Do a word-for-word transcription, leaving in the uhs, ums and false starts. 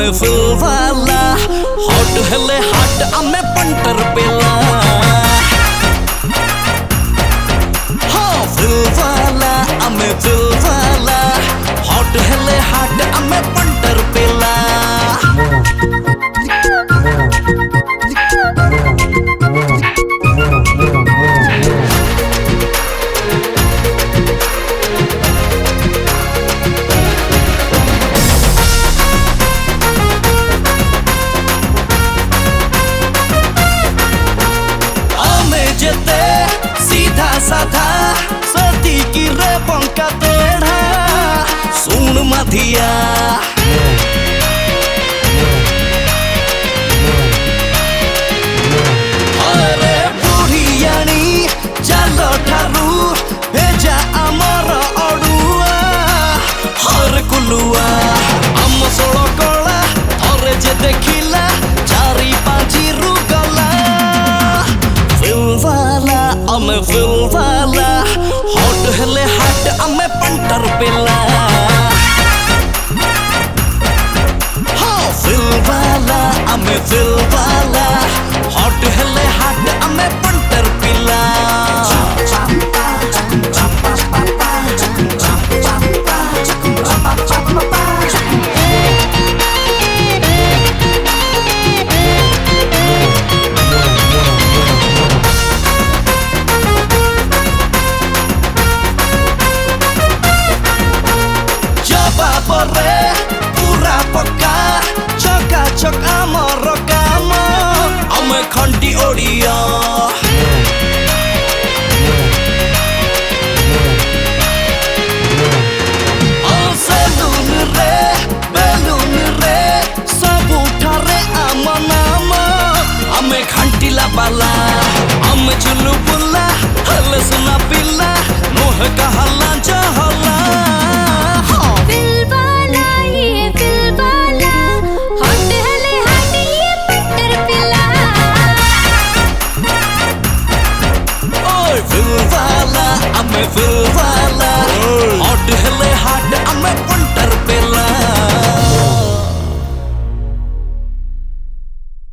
आमे फिल वाला हॉट हेले हाट आमे पंटर पेला हाँ फिल वाला आमे फिल वाला हॉट हेले हाट आमे पंटर पेला साधा सती की रे पंका तेढ़ा सुन मधिया अरे बुढ़ियाणी चलो ठारू भेजा अमर अड़ुआ हर कुलुआ आम सोल कला अरे जे देखिला चारि पाँची रु गला आमे फिल वाला हॉट हेले हाट आमे पंटर पेला हाँ फिल वाला आमे फिल वाला हॉट हेले हाट आमे पंटर पेला पूरा पक्का चका चका मोर काम आमे खंडी ओडिया सेलून रे बेलून रे सब उठारे आम नाम आमे घंटीला बाला आमे झुलू बुला हल सुना पिला मोह कहला